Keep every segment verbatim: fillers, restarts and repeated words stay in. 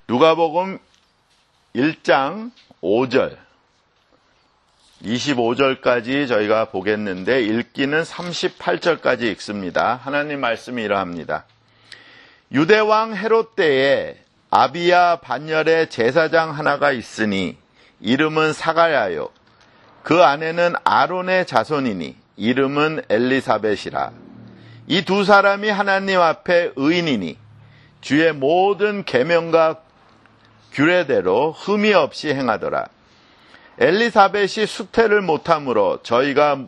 누가복음 일 장 오 절, 이십오 절까지 저희가 보겠는데 읽기는 삼십팔 절까지 읽습니다. 하나님 말씀이 이러합니다. 유대왕 헤롯 때에 아비야 반열에 제사장 하나가 있으니 이름은 사가랴요. 그 아내는 아론의 자손이니 이름은 엘리사벳이라. 이 두 사람이 하나님 앞에 의인이니 주의 모든 계명과 규례대로 흠이 없이 행하더라. 엘리사벳이 수태를 못함으로 저희가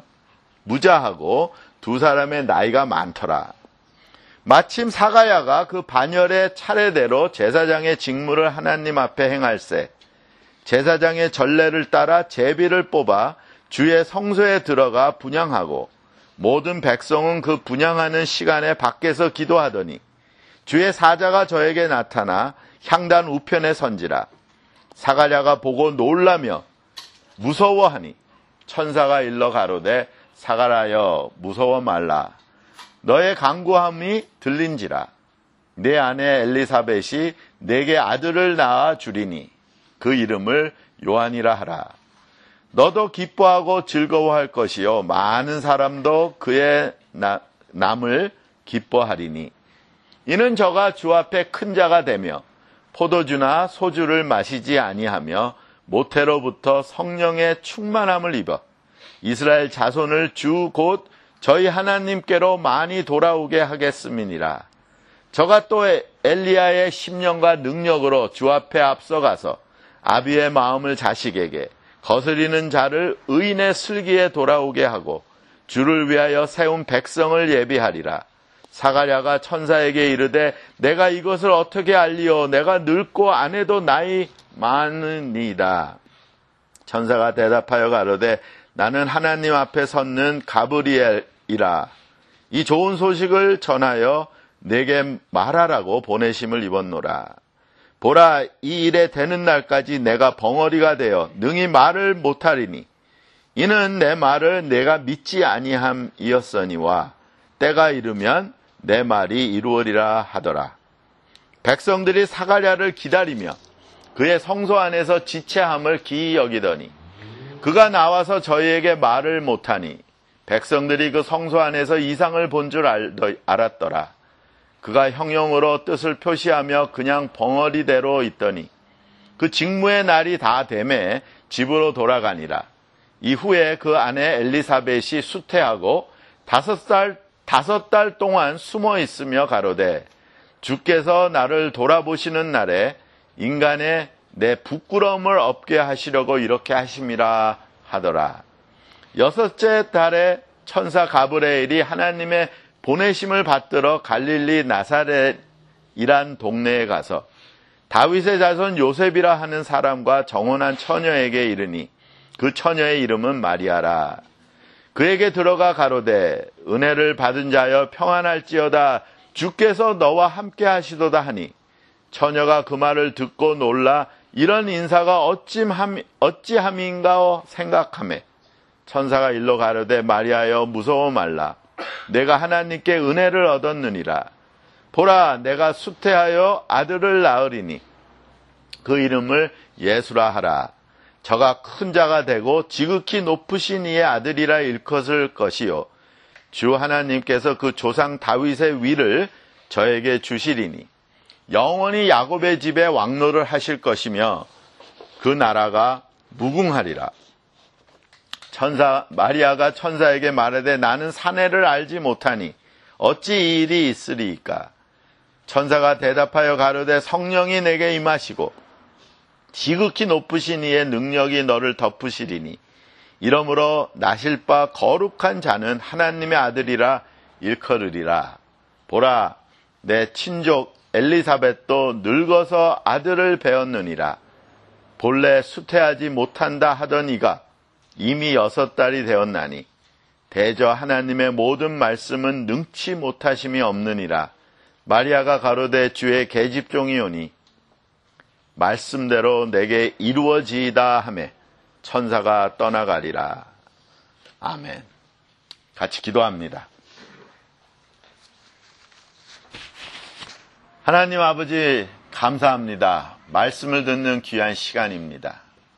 무자하고 두 사람의 나이가 많더라. 마침 사가야가 그 반열의 차례대로 제사장의 직무를 하나님 앞에 행할세 제사장의 전례를 따라 제비를 뽑아 주의 성소에 들어가 분향하고 모든 백성은 그 분향하는 시간에 밖에서 기도하더니 주의 사자가 저에게 나타나 향단 우편에 선지라. 사가랴가 보고 놀라며 무서워하니 천사가 일러 가로되 사가랴여 무서워 말라. 너의 간구함이 들린지라. 내 아내 엘리사벳이 내게 아들을 낳아 주리니 그 이름을 요한이라 하라. 너도 기뻐하고 즐거워할 것이요 많은 사람도 그의 나, 남을 기뻐하리니 이는 저가 주 앞에 큰 자가 되며 포도주나 소주를 마시지 아니하며 모태로부터 성령의 충만함을 입어 이스라엘 자손을 주 곧 저희 하나님께로 많이 돌아오게 하겠음이니라. 저가 또 엘리야의 심령과 능력으로 주 앞에 앞서가서 아비의 마음을 자식에게 거스리는 자를 의인의 슬기에 돌아오게 하고 주를 위하여 세운 백성을 예비하리라. 사가랴가 천사에게 이르되 내가 이것을 어떻게 알리오? 내가 늙고 아내도 나이 많으니이다. 천사가 대답하여 가로되 나는 하나님 앞에 섰는 가브리엘이라. 이 좋은 소식을 전하여 내게 말하라고 보내심을 입었노라. 보라, 이 일에 되는 날까지 내가 벙어리가 되어 능히 말을 못하리니 이는 내 말을 내가 믿지 아니함이었으니와 때가 이르면 내 말이 이루어리라 하더라. 백성들이 사가랴를 기다리며 그의 성소 안에서 지체함을 기이 여기더니 그가 나와서 저희에게 말을 못하니 백성들이 그 성소 안에서 이상을 본 줄 알았더라. 그가 형용으로 뜻을 표시하며 그냥 벙어리대로 있더니 그 직무의 날이 다 되매 집으로 돌아가니라. 이후에 그 아내 엘리사벳이 수태하고 다섯 살 다섯 달 동안 숨어 있으며 가로되 주께서 나를 돌아보시는 날에 인간의 내 부끄러움을 없게 하시려고 이렇게 하심이라 하더라. 여섯째 달에 천사 가브리엘이 하나님의 보내심을 받들어 갈릴리 나사렛이란 동네에 가서 다윗의 자손 요셉이라 하는 사람과 정혼한 처녀에게 이르니 그 처녀의 이름은 마리아라. 그에게 들어가 가로되 은혜를 받은 자여 평안할지어다. 주께서 너와 함께 하시도다 하니 처녀가 그 말을 듣고 놀라 이런 인사가 어찌함, 어찌함인가 생각하매 천사가 일러 가로되 마리아여 무서워 말라. 내가 하나님께 은혜를 얻었느니라. 보라, 내가 수태하여 아들을 낳으리니 그 이름을 예수라 하라. 저가 큰 자가 되고 지극히 높으신 이의 아들이라 일컫을 것이요 주 하나님께서 그 조상 다윗의 위를 저에게 주시리니 영원히 야곱의 집에 왕노를 하실 것이며 그 나라가 무궁하리라. 천사 마리아가 천사에게 말하되 나는 사내를 알지 못하니 어찌 이 일이 있으리이까? 천사가 대답하여 가로되 성령이 내게 임하시고 지극히 높으신 이의 능력이 너를 덮으시리니 이러므로 나실 바 거룩한 자는 하나님의 아들이라 일컬으리라. 보라, 내 친족 엘리사벳도 늙어서 아들을 배었느니라. 본래 수태하지 못한다 하던 이가 이미 여섯 달이 되었나니 대저 하나님의 모든 말씀은 능치 못하심이 없느니라. 마리아가 가로되 주의 계집종이오니 말씀대로 내게 이루어지이다 하매 천사가 떠나가리라. 아멘. 같이 기도합니다. 하나님 아버지, 감사합니다. 말씀을 듣는 귀한 시간입니다.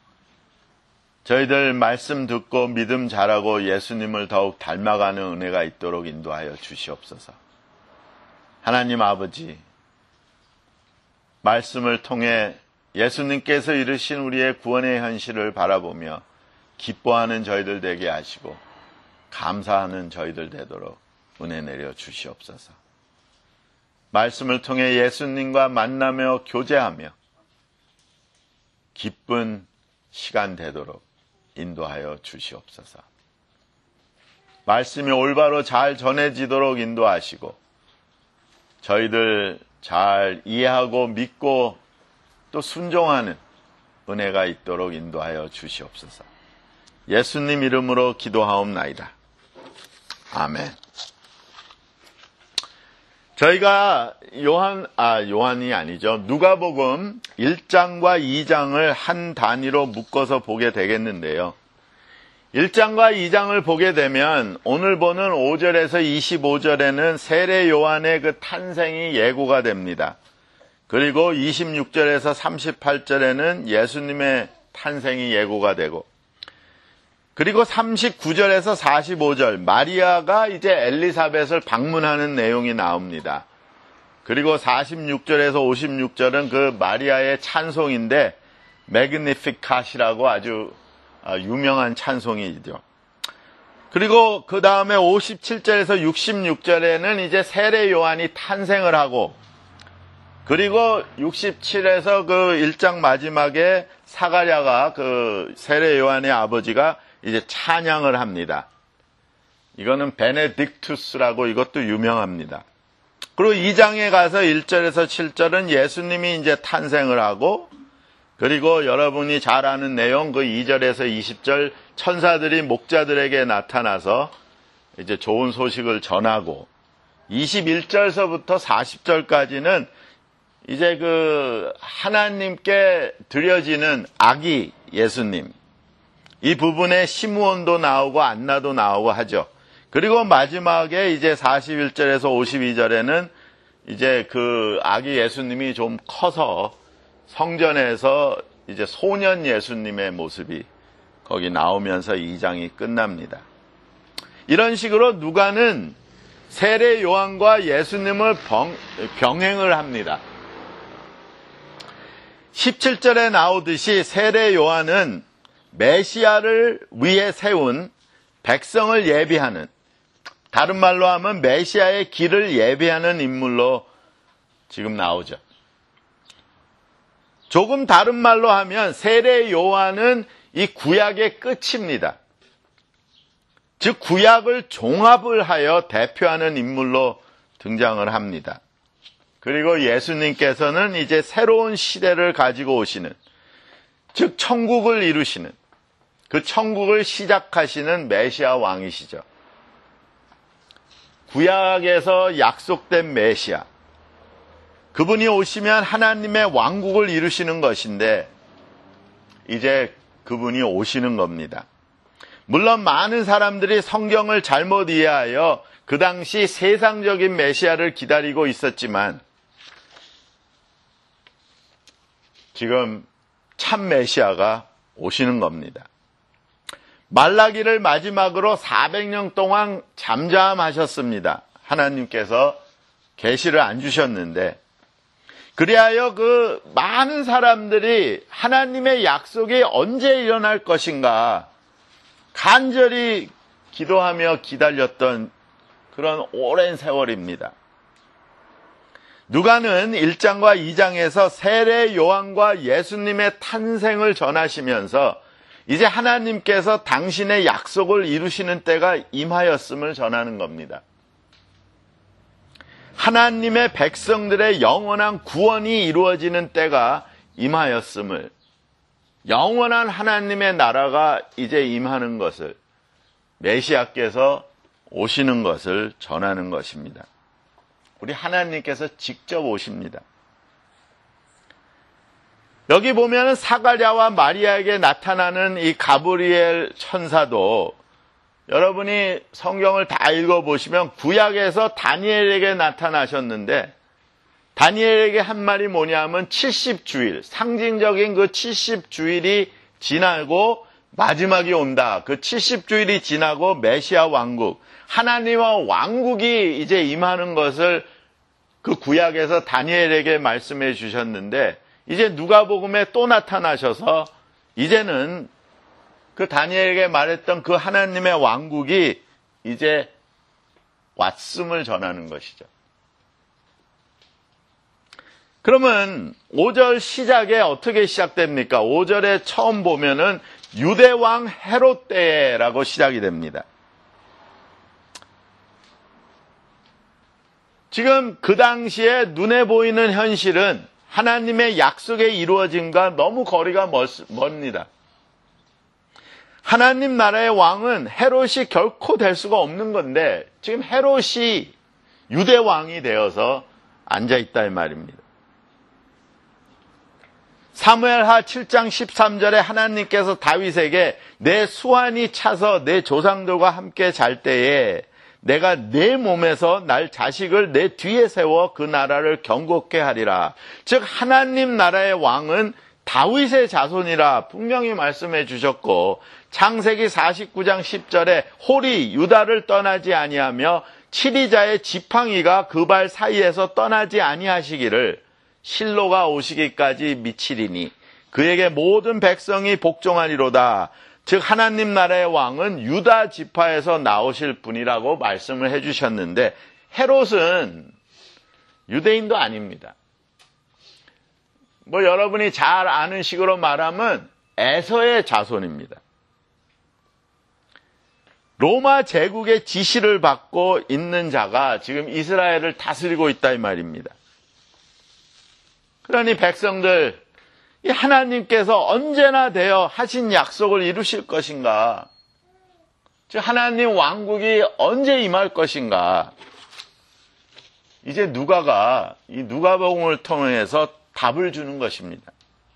저희들 말씀 듣고 믿음 자라고 예수님을 더욱 닮아가는 은혜가 있도록 인도하여 주시옵소서. 하나님 아버지, 말씀을 통해 예수님께서 이루신 우리의 구원의 현실을 바라보며 기뻐하는 저희들 되게 하시고 감사하는 저희들 되도록 은혜 내려 주시옵소서. 말씀을 통해 예수님과 만나며 교제하며 기쁜 시간 되도록 인도하여 주시옵소서. 말씀이 올바로 잘 전해지도록 인도하시고 저희들 잘 이해하고 믿고 또 순종하는 은혜가 있도록 인도하여 주시옵소서. 예수님 이름으로 기도하옵나이다. 아멘. 저희가 요한, 아, 요한이 아니죠. 누가복음 일 장과 이 장을 한 단위로 묶어서 보게 되겠는데요. 일 장과 이 장을 보게 되면 오늘 보는 오 절에서 이십오 절에는 세례 요한의 그 탄생이 예고가 됩니다. 그리고 이십육 절에서 삼십팔 절에는 예수님의 탄생이 예고가 되고, 그리고 삼십구 절에서 사십오 절 마리아가 이제 엘리사벳을 방문하는 내용이 나옵니다. 그리고 사십육 절에서 오십육 절은 그 마리아의 찬송인데 매그니피캇이라고 아주 유명한 찬송이죠. 그리고 그 다음에 오십칠 절에서 육십육 절에는 이제 세례 요한이 탄생을 하고, 그리고 육십칠에서 그 일 장 마지막에 사가랴가 그 세례 요한의 아버지가 이제 찬양을 합니다. 이거는 베네딕투스라고 이것도 유명합니다. 그리고 이 장에 가서 일 절에서 칠 절은 예수님이 이제 탄생을 하고, 그리고 여러분이 잘 아는 내용 그 이 절에서 이십 절 천사들이 목자들에게 나타나서 이제 좋은 소식을 전하고, 이십일 절서부터 사십 절까지는 이제 그 하나님께 드려지는 아기 예수님, 이 부분에 시므온도 나오고 안나도 나오고 하죠. 그리고 마지막에 이제 사십일 절에서 오십이 절에는 이제 그 아기 예수님이 좀 커서 성전에서 이제 소년 예수님의 모습이 거기 나오면서 이 장이 끝납니다. 이런 식으로 누가는 세례 요한과 예수님을 병, 병행을 합니다. 십칠 절에 나오듯이 세례 요한은 메시아를 위해 세운 백성을 예비하는, 다른 말로 하면 메시아의 길을 예비하는 인물로 지금 나오죠. 조금 다른 말로 하면 세례 요한은 이 구약의 끝입니다. 즉 구약을 종합을 하여 대표하는 인물로 등장을 합니다. 그리고 예수님께서는 이제 새로운 시대를 가지고 오시는, 즉 천국을 이루시는, 그 천국을 시작하시는 메시아 왕이시죠. 구약에서 약속된 메시아, 그분이 오시면 하나님의 왕국을 이루시는 것인데 이제 그분이 오시는 겁니다. 물론 많은 사람들이 성경을 잘못 이해하여 그 당시 세상적인 메시아를 기다리고 있었지만 지금 참 메시아가 오시는 겁니다. 말라기를 마지막으로 사백 년 동안 잠잠하셨습니다. 하나님께서 계시를 안 주셨는데, 그리하여 그 많은 사람들이 하나님의 약속이 언제 일어날 것인가 간절히 기도하며 기다렸던 그런 오랜 세월입니다. 누가는 일 장과 이 장에서 세례 요한과 예수님의 탄생을 전하시면서 이제 하나님께서 당신의 약속을 이루시는 때가 임하였음을 전하는 겁니다. 하나님의 백성들의 영원한 구원이 이루어지는 때가 임하였음을, 영원한 하나님의 나라가 이제 임하는 것을, 메시아께서 오시는 것을 전하는 것입니다. 우리 하나님께서 직접 오십니다. 여기 보면 사가랴와 마리아에게 나타나는 이 가브리엘 천사도 여러분이 성경을 다 읽어보시면 구약에서 다니엘에게 나타나셨는데 다니엘에게 한 말이 뭐냐면 칠십 주일, 상징적인 그 칠십 주일이 지나고 마지막이 온다. 그 칠십 주일이 지나고 메시아 왕국, 하나님의 왕국이 이제 임하는 것을 그 구약에서 다니엘에게 말씀해 주셨는데, 이제 누가복음에 또 나타나셔서 이제는 그 다니엘에게 말했던 그 하나님의 왕국이 이제 왔음을 전하는 것이죠. 그러면 오 절 시작에 어떻게 시작됩니까? 오 절에 처음 보면은 유대왕 헤롯 때라고 시작이 됩니다. 지금 그 당시에 눈에 보이는 현실은 하나님의 약속의 이루어짐과 너무 거리가 멉니다. 하나님 나라의 왕은 헤롯이 결코 될 수가 없는 건데 지금 헤롯이 유대 왕이 되어서 앉아있다 이 말입니다. 사무엘하 칠 장 십삼 절에 하나님께서 다윗에게 내 수완이 차서 내 조상들과 함께 잘 때에 내가 내 몸에서 날 자식을 내 뒤에 세워 그 나라를 경고케 하리라. 즉 하나님 나라의 왕은 다윗의 자손이라 분명히 말씀해 주셨고, 창세기 사십구 장 십 절에 홀이 유다를 떠나지 아니하며 치리자의 지팡이가 그 발 사이에서 떠나지 아니하시기를 실로가 오시기까지 미치리니 그에게 모든 백성이 복종하리로다. 즉 하나님 나라의 왕은 유다 지파에서 나오실 분이라고 말씀을 해주셨는데, 헤롯은 유대인도 아닙니다. 뭐 여러분이 잘 아는 식으로 말하면 에서의 자손입니다. 로마 제국의 지시를 받고 있는 자가 지금 이스라엘을 다스리고 있다 이 말입니다. 그러니 백성들, 이 하나님께서 언제나 되어 하신 약속을 이루실 것인가? 즉 하나님 왕국이 언제 임할 것인가? 이제 누가가 이 누가복음을 통해서 답을 주는 것입니다.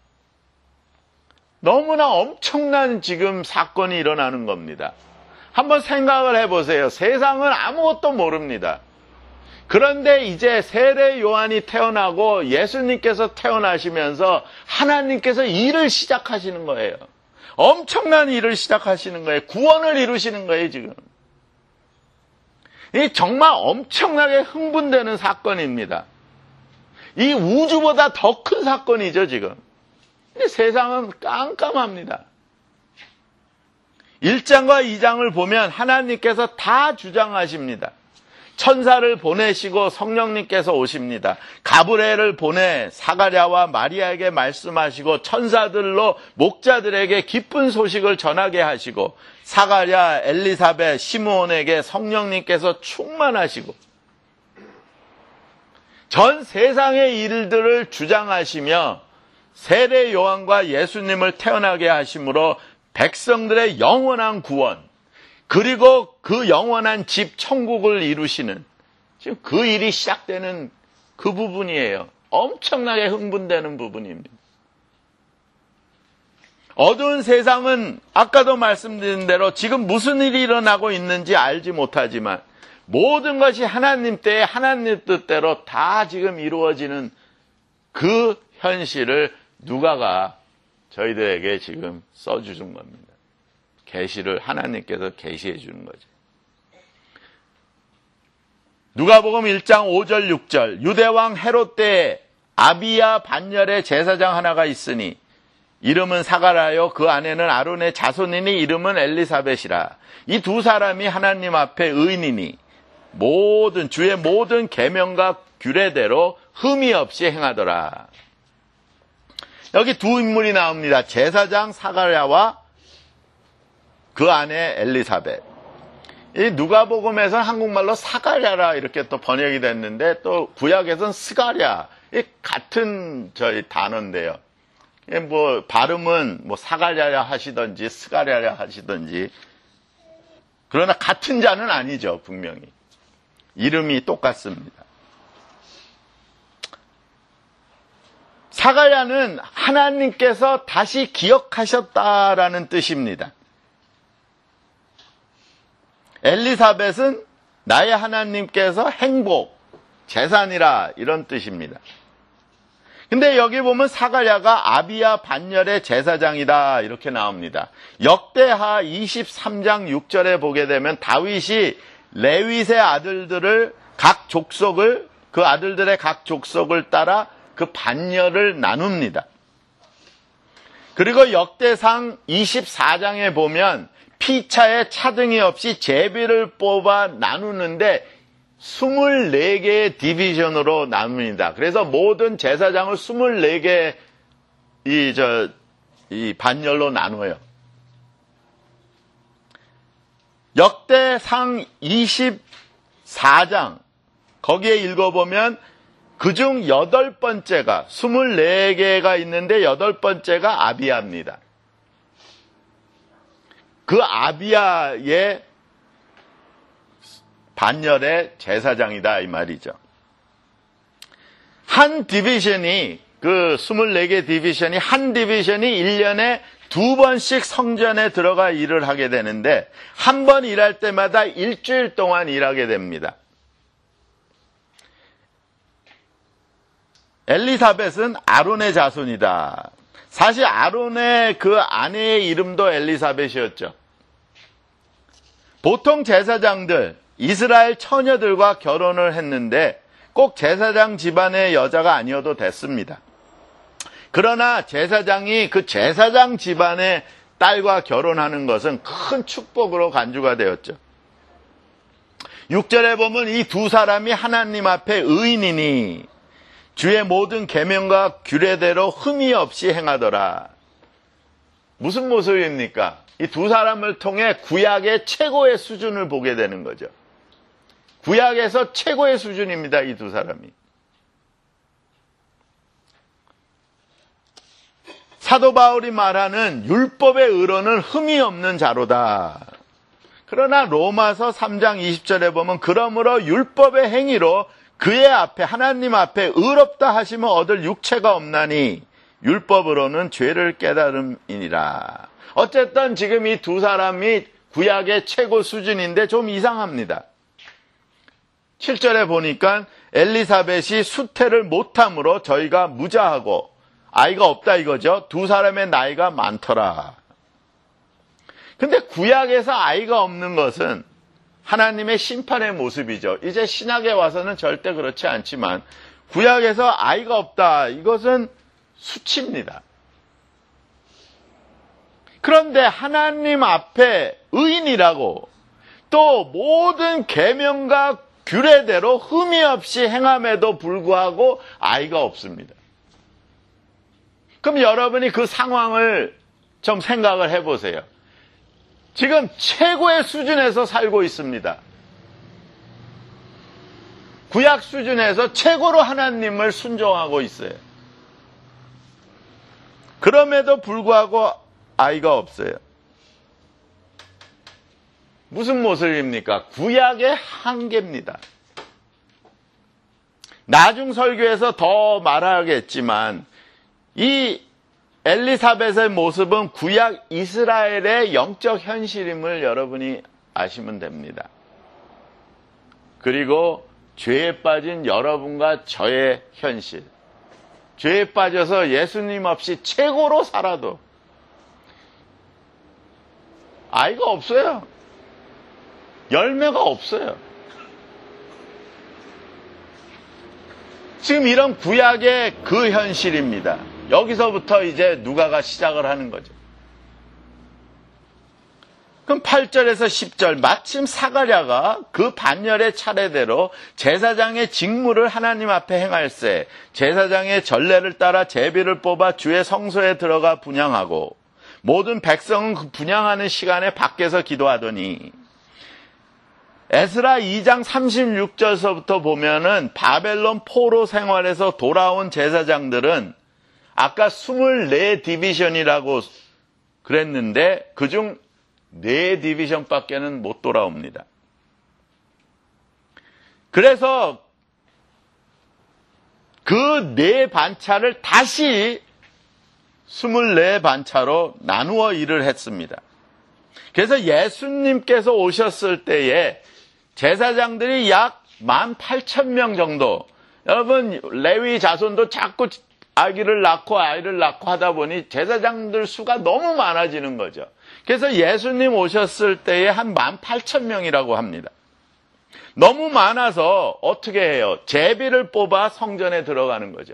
너무나 엄청난 지금 사건이 일어나는 겁니다. 한번 생각을 해보세요. 세상은 아무것도 모릅니다. 그런데 이제 세례 요한이 태어나고 예수님께서 태어나시면서 하나님께서 일을 시작하시는 거예요. 엄청난 일을 시작하시는 거예요. 구원을 이루시는 거예요, 지금. 이 정말 엄청나게 흥분되는 사건입니다. 이 우주보다 더 큰 사건이죠, 지금. 세상은 깜깜합니다. 일 장과 이 장을 보면 하나님께서 다 주장하십니다. 천사를 보내시고 성령님께서 오십니다. 가브리엘을 보내 사가랴와 마리아에게 말씀하시고 천사들로 목자들에게 기쁜 소식을 전하게 하시고, 사가랴, 엘리사벳, 시므온에게 성령님께서 충만하시고, 전 세상의 일들을 주장하시며 세례 요한과 예수님을 태어나게 하심으로 백성들의 영원한 구원, 그리고 그 영원한 집 천국을 이루시는 지금 그 일이 시작되는 그 부분이에요. 엄청나게 흥분되는 부분입니다. 어두운 세상은 아까도 말씀드린 대로 지금 무슨 일이 일어나고 있는지 알지 못하지만 모든 것이 하나님 때에 하나님 뜻대로 다 지금 이루어지는 그 현실을 누가가 저희들에게 지금 써주는 겁니다. 계시를 하나님께서 계시해 주는 거죠. 누가복음 일 장 오 절 육 절 유대왕 헤롯 때에 아비야 반열의 제사장 하나가 있으니 이름은 사가랴요 그 아내는 아론의 자손이니 이름은 엘리사벳이라. 이 두 사람이 하나님 앞에 의인이니 모든 주의 모든 계명과 규례대로 흠이 없이 행하더라. 여기 두 인물이 나옵니다. 제사장 사가랴와 그 아내 엘리사벳. 이 누가복음에서는 한국말로 사가랴라 이렇게 또 번역이 됐는데 또 구약에서는 스가랴. 이 같은 저희 단어인데요. 뭐 발음은 뭐 사가랴라 하시든지 스가랴라 하시든지, 그러나 같은 자는 아니죠. 분명히 이름이 똑같습니다. 사가랴는 하나님께서 다시 기억하셨다라는 뜻입니다. 엘리사벳은 나의 하나님께서 행복, 재산이라 이런 뜻입니다. 근데 여기 보면 사가랴가 아비야 반열의 제사장이다 이렇게 나옵니다. 역대하 이십삼 장 육 절에 보게 되면 다윗이 레윗의 아들들을 각 족속을 그 아들들의 각 족속을 따라 그 반열을 나눕니다. 그리고 역대상 이십사 장에 보면 피차에 차등이 없이 제비를 뽑아 나누는데 스물네 개의 디비전으로 나눕니다. 그래서 모든 제사장을 스물네 개 이, 저, 이 반열로 나눠요. 역대상 이십사 장, 거기에 읽어보면 그중 여덟 번째가, 스물네 개가 있는데 여덟 번째가 아비야입니다. 그 아비야의 반열의 제사장이다 이 말이죠. 한 디비전이 그 스물네 개 디비전이 한 디비전이 일 년에 두 번씩 성전에 들어가 일을 하게 되는데 한 번 일할 때마다 일주일 동안 일하게 됩니다. 엘리사벳은 아론의 자손이다. 사실 아론의 그 아내의 이름도 엘리사벳이었죠. 보통 제사장들 이스라엘 처녀들과 결혼을 했는데 꼭 제사장 집안의 여자가 아니어도 됐습니다. 그러나 제사장이 그 제사장 집안의 딸과 결혼하는 것은 큰 축복으로 간주가 되었죠. 육 절에 보면 이 두 사람이 하나님 앞에 의인이니 주의 모든 계명과 규례대로 흠이 없이 행하더라. 무슨 모습입니까? 이 두 사람을 통해 구약의 최고의 수준을 보게 되는 거죠. 구약에서 최고의 수준입니다. 이 두 사람이. 사도 바울이 말하는 율법의 의로는 흠이 없는 자로다. 그러나 로마서 삼 장 이십 절에 보면 그러므로 율법의 행위로 그의 앞에 하나님 앞에 의롭다 하시면 얻을 육체가 없나니 율법으로는 죄를 깨달음이니라. 어쨌든 지금 이 두 사람이 구약의 최고 수준인데 좀 이상합니다. 칠 절에 보니까 엘리사벳이 수태를 못함으로 저희가 무자하고 아이가 없다 이거죠. 두 사람의 나이가 많더라. 근데 구약에서 아이가 없는 것은 하나님의 심판의 모습이죠. 이제 신약에 와서는 절대 그렇지 않지만 구약에서 아이가 없다 이것은 수치입니다. 그런데 하나님 앞에 의인이라고 또 모든 계명과 규례대로 흠이 없이 행함에도 불구하고 아이가 없습니다. 그럼 여러분이 그 상황을 좀 생각을 해보세요. 지금 최고의 수준에서 살고 있습니다. 구약 수준에서 최고로 하나님을 순종하고 있어요. 그럼에도 불구하고 아이가 없어요. 무슨 모습입니까? 구약의 한계입니다. 나중 설교에서 더 말하겠지만 이 엘리사벳의 모습은 구약 이스라엘의 영적 현실임을 여러분이 아시면 됩니다. 그리고 죄에 빠진 여러분과 저의 현실. 죄에 빠져서 예수님 없이 최고로 살아도 아이가 없어요. 열매가 없어요. 지금 이런 구약의 그 현실입니다. 여기서부터 이제 누가가 시작을 하는 거죠. 그럼 팔 절에서 십 절 마침 사가랴가 그 반열의 차례대로 제사장의 직무를 하나님 앞에 행할세 제사장의 전례를 따라 제비를 뽑아 주의 성소에 들어가 분향하고 모든 백성은 그 분향하는 시간에 밖에서 기도하더니 에스라 이 장 삼십육 절서부터 보면은 바벨론 포로 생활에서 돌아온 제사장들은 아까 이십사 디비전이라고 그랬는데 그중 네 디비전밖에는 못 돌아옵니다. 그래서 그 네 반차를 다시 이십사 반차로 나누어 일을 했습니다. 그래서 예수님께서 오셨을 때에 제사장들이 약 만 팔천 명 정도. 여러분, 레위 자손도 자꾸 아기를 낳고 아이를 낳고 하다 보니 제사장들 수가 너무 많아지는 거죠. 그래서 예수님 오셨을 때에 한 만 팔천 명이라고 합니다. 너무 많아서 어떻게 해요? 제비를 뽑아 성전에 들어가는 거죠.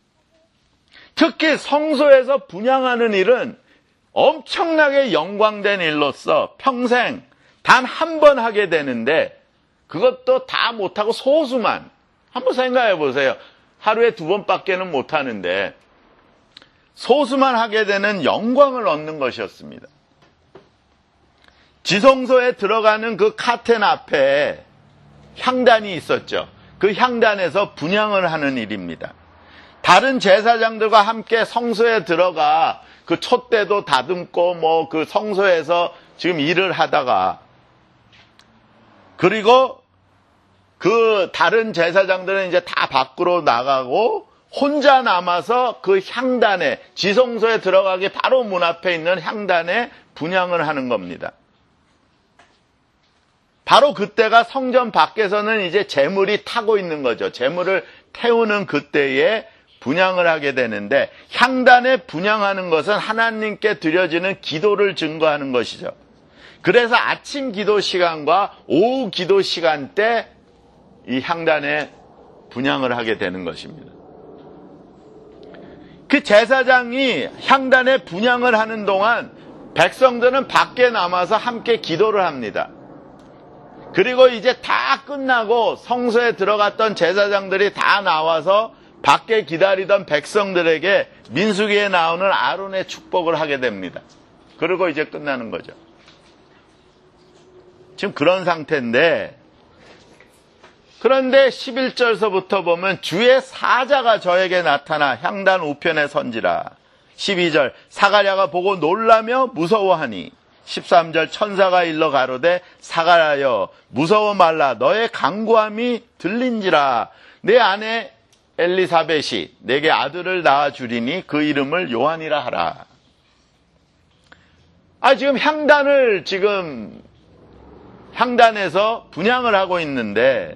특히 성소에서 분향하는 일은 엄청나게 영광된 일로서 평생 단 한 번 하게 되는데 그것도 다 못하고 소수만. 한번 생각해 보세요. 하루에 두 번밖에는 못하는데 소수만 하게 되는 영광을 얻는 것이었습니다. 지성소에 들어가는 그 카텐 앞에 향단이 있었죠. 그 향단에서 분향을 하는 일입니다. 다른 제사장들과 함께 성소에 들어가 그 촛대도 다듬고 뭐 그 성소에서 지금 일을 하다가 그리고 그 다른 제사장들은 이제 다 밖으로 나가고 혼자 남아서 그 향단에 지성소에 들어가기 바로 문 앞에 있는 향단에 분향을 하는 겁니다. 바로 그때가 성전 밖에서는 이제 제물이 타고 있는 거죠. 제물을 태우는 그때에 분향을 하게 되는데 향단에 분향하는 것은 하나님께 드려지는 기도를 증거하는 것이죠. 그래서 아침 기도 시간과 오후 기도 시간 때 이 향단에 분향을 하게 되는 것입니다. 그 제사장이 향단에 분향을 하는 동안 백성들은 밖에 남아서 함께 기도를 합니다. 그리고 이제 다 끝나고 성소에 들어갔던 제사장들이 다 나와서 밖에 기다리던 백성들에게 민수기에 나오는 아론의 축복을 하게 됩니다. 그리고 이제 끝나는 거죠. 지금 그런 상태인데 그런데 십일 절서부터 보면 주의 사자가 저에게 나타나 향단 우편에 선지라. 십이 절 사가랴가 보고 놀라며 무서워하니. 십삼 절 천사가 일러 가로되 사가랴여 무서워 말라 너의 간구함이 들린지라. 내 아내 엘리사벳이 내게 아들을 낳아 주리니 그 이름을 요한이라 하라. 아 지금 향단을 지금 향단에서 분향을 하고 있는데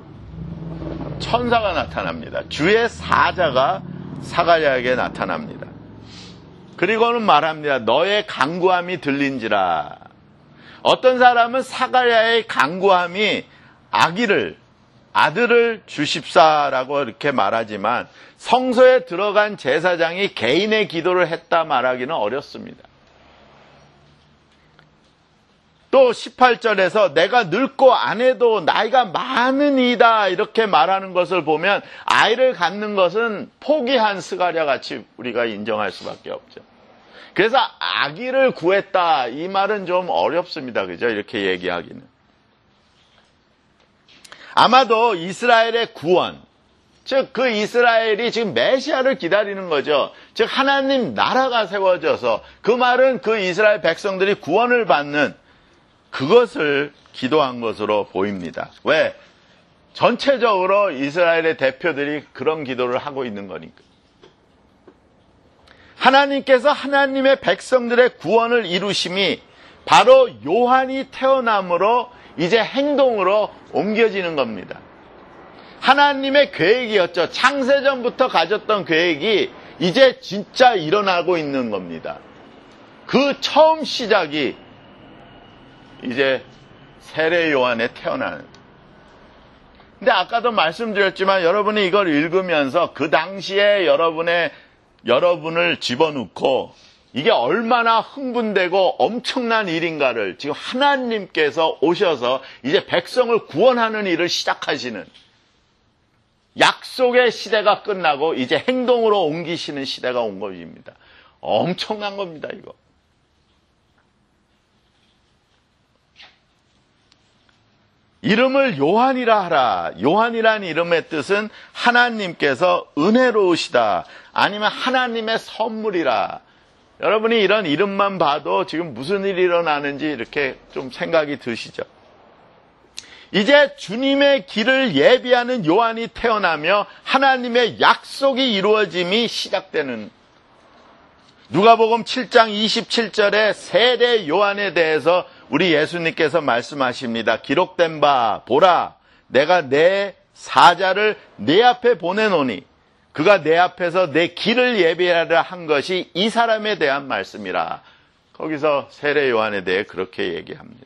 천사가 나타납니다. 주의 사자가 사가랴에게 나타납니다. 그리고는 말합니다. 너의 간구함이 들린지라. 어떤 사람은 사가랴의 간구함이 아기를 아들을 주십사라고 이렇게 말하지만 성소에 들어간 제사장이 개인의 기도를 했다 말하기는 어렵습니다. 또 십팔 절에서 내가 늙고 아내도 나이가 많으니이다 이렇게 말하는 것을 보면 아이를 갖는 것은 포기한 스가랴 같이 우리가 인정할 수밖에 없죠. 그래서 아기를 구했다 이 말은 좀 어렵습니다. 그죠? 이렇게 얘기하기는. 아마도 이스라엘의 구원, 즉 그 이스라엘이 지금 메시아를 기다리는 거죠. 즉 하나님 나라가 세워져서 그 말은 그 이스라엘 백성들이 구원을 받는 그것을 기도한 것으로 보입니다. 왜? 전체적으로 이스라엘의 대표들이 그런 기도를 하고 있는 거니까. 하나님께서 하나님의 백성들의 구원을 이루심이 바로 요한이 태어남으로 이제 행동으로 옮겨지는 겁니다. 하나님의 계획이었죠. 창세전부터 가졌던 계획이 이제 진짜 일어나고 있는 겁니다. 그 처음 시작이 이제 세례 요한에 태어나는. 근데 아까도 말씀드렸지만 여러분이 이걸 읽으면서 그 당시에 여러분의 여러분을 집어넣고 이게 얼마나 흥분되고 엄청난 일인가를 지금 하나님께서 오셔서 이제 백성을 구원하는 일을 시작하시는 약속의 시대가 끝나고 이제 행동으로 옮기시는 시대가 온 것입니다. 엄청난 겁니다, 이거. 이름을 요한이라 하라. 요한이란 이름의 뜻은 하나님께서 은혜로우시다. 아니면 하나님의 선물이라. 여러분이 이런 이름만 봐도 지금 무슨 일이 일어나는지 이렇게 좀 생각이 드시죠. 이제 주님의 길을 예비하는 요한이 태어나며 하나님의 약속이 이루어짐이 시작되는. 누가복음 칠 장 이십칠 절에 세례 요한에 대해서 우리 예수님께서 말씀하십니다. 기록된 바 보라 내가 내 사자를 내 앞에 보내노니 그가 내 앞에서 내 길을 예비하라 한 것이 이 사람에 대한 말씀이라. 거기서 세례 요한에 대해 그렇게 얘기합니다.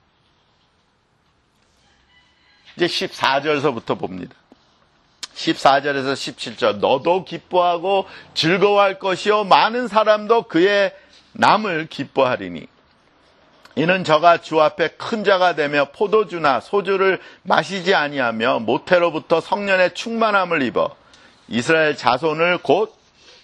이제 십사 절서부터 봅니다. 십사 절에서 십칠 절. 너도 기뻐하고 즐거워할 것이요 많은 사람도 그의 남을 기뻐하리니 이는 저가 주 앞에 큰 자가 되며 포도주나 소주를 마시지 아니하며 모태로부터 성령의 충만함을 입어 이스라엘 자손을 곧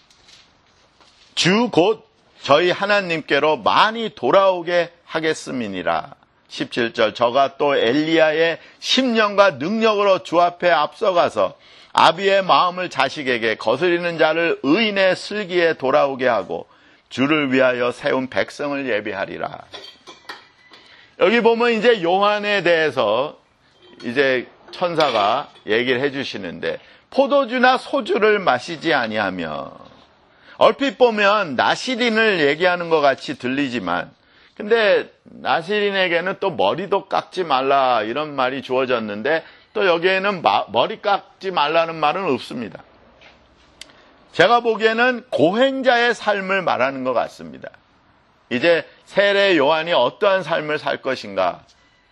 주 곧 저희 하나님께로 많이 돌아오게 하겠음이니라. 십칠 절. 저가 또 엘리야의 심령과 능력으로 주 앞에 앞서가서 아비의 마음을 자식에게 거스리는 자를 의인의 슬기에 돌아오게 하고 주를 위하여 세운 백성을 예비하리라. 여기 보면 이제 요한에 대해서 이제 천사가 얘기를 해주시는데 포도주나 소주를 마시지 아니하며, 얼핏 보면 나시린을 얘기하는 것 같이 들리지만 근데 나시린에게는 또 머리도 깎지 말라 이런 말이 주어졌는데 또 여기에는 마, 머리 깎지 말라는 말은 없습니다. 제가 보기에는 고행자의 삶을 말하는 것 같습니다. 이제 세례 요한이 어떠한 삶을 살 것인가?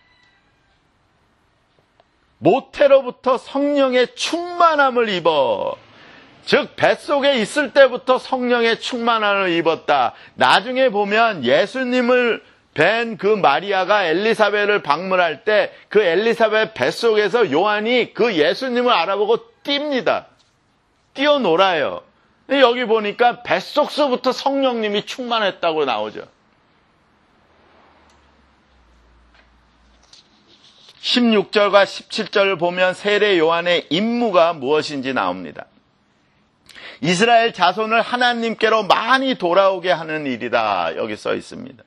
모태로부터 성령의 충만함을 입어, 즉 뱃속에 있을 때부터 성령의 충만함을 입었다. 나중에 보면 예수님을 뵌 그 마리아가 엘리사벳을 방문할 때 그 엘리사벳 뱃속에서 요한이 그 예수님을 알아보고 뜁니다. 뛰어놀아요. 여기 보니까 뱃속서부터 성령님이 충만했다고 나오죠. 십육 절과 십칠 절을 보면 세례 요한의 임무가 무엇인지 나옵니다. 이스라엘 자손을 하나님께로 많이 돌아오게 하는 일이다. 여기 써 있습니다.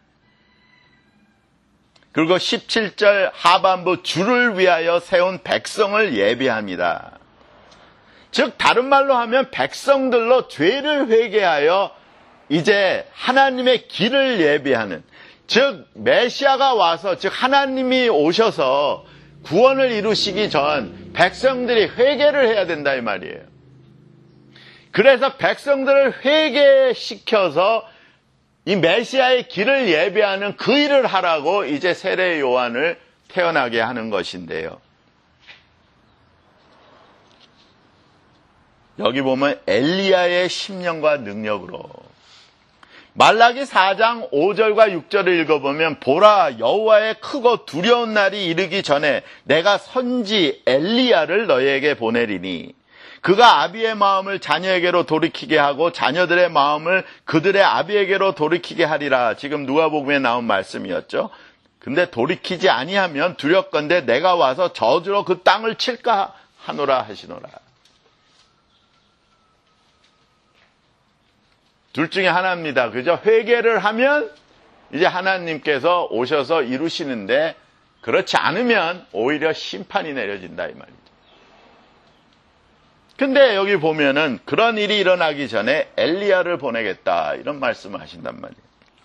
그리고 십칠 절 하반부 주를 위하여 세운 백성을 예비합니다. 즉 다른 말로 하면 백성들로 죄를 회개하여 이제 하나님의 길을 예비하는, 즉 메시아가 와서, 즉 하나님이 오셔서 구원을 이루시기 전 백성들이 회개를 해야 된다 이 말이에요. 그래서 백성들을 회개시켜서 이 메시아의 길을 예비하는 그 일을 하라고 이제 세례 요한을 태어나게 하는 것인데요. 여기 보면 엘리야의 심령과 능력으로, 말라기 사 장 오 절과 육 절을 읽어보면 보라 여호와의 크고 두려운 날이 이르기 전에 내가 선지 엘리야를 너희에게 보내리니 그가 아비의 마음을 자녀에게로 돌이키게 하고 자녀들의 마음을 그들의 아비에게로 돌이키게 하리라. 지금 누가복음에 나온 말씀이었죠. 근데 돌이키지 아니하면 두렵건대 내가 와서 저주로 그 땅을 칠까 하노라 하시노라. 둘 중에 하나입니다. 그죠? 회개를 하면 이제 하나님께서 오셔서 이루시는데, 그렇지 않으면 오히려 심판이 내려진다 이 말이죠. 근데 여기 보면은 그런 일이 일어나기 전에 엘리야를 보내겠다 이런 말씀을 하신단 말이에요.